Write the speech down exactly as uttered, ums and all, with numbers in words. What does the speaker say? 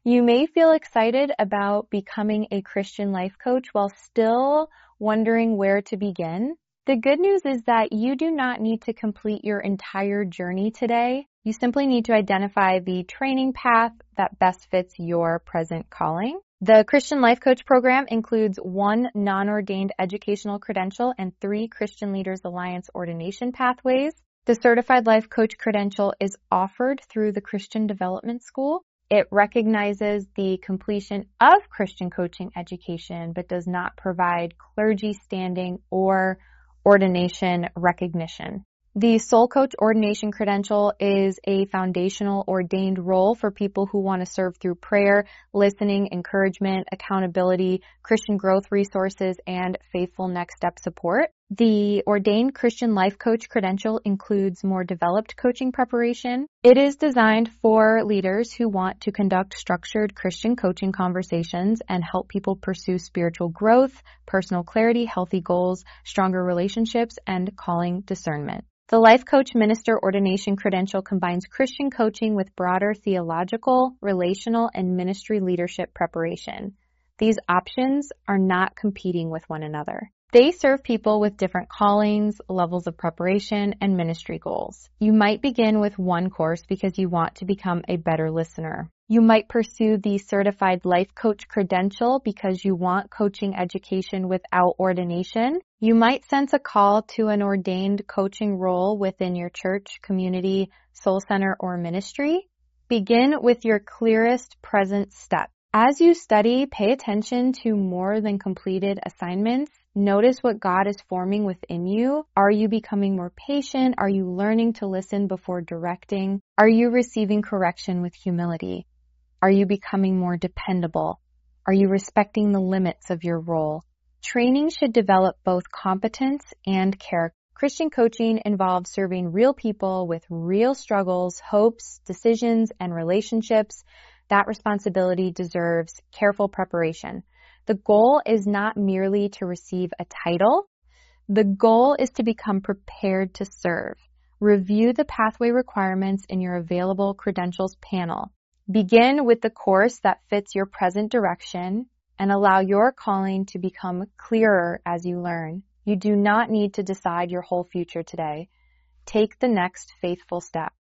You may feel excited about becoming a Christian life coach while still wondering where to begin. The good news is that you do not need to complete your entire journey today. You simply need to identify the training path that best fits your present calling. The Christian Life Coach program includes one non-ordained educational credential and three Christian Leaders Alliance ordination pathways. The Certified Life Coach credential is offered through the Christian Development School. It recognizes the completion of Christian coaching education, but does not provide clergy standing or ordination recognition. The Soul Coach Ordination Credential is a foundational ordained role for people who want to serve through prayer, listening, encouragement, accountability, Christian growth resources, and faithful next step support. The Ordained Christian Life Coach Credential includes more developed coaching preparation. It is designed for leaders who want to conduct structured Christian coaching conversations and help people pursue spiritual growth, personal clarity, healthy goals, stronger relationships, and calling discernment. The Life Coach Minister Ordination Credential combines Christian coaching with broader theological, relational, and ministry leadership preparation. These options are not competing with one another. They serve people with different callings, levels of preparation, and ministry goals. You might begin with one course because you want to become a better listener. You might pursue the Certified Life Coach credential because you want coaching education without ordination. You might sense a call to an ordained coaching role within your church, community, soul center, or ministry. Begin with your clearest present step. As you study, pay attention to more than completed assignments. Notice what God is forming within you. Are you becoming more patient? Are you learning to listen before directing? Are you receiving correction with humility? Are you becoming more dependable? Are you respecting the limits of your role? Training should develop both competence and character. Christian coaching involves serving real people with real struggles, hopes, decisions, and relationships. That responsibility deserves careful preparation. The goal is not merely to receive a title. The goal is to become prepared to serve. Review the pathway requirements in your available credentials panel. Begin with the course that fits your present direction and allow your calling to become clearer as you learn. You do not need to decide your whole future today. Take the next faithful step.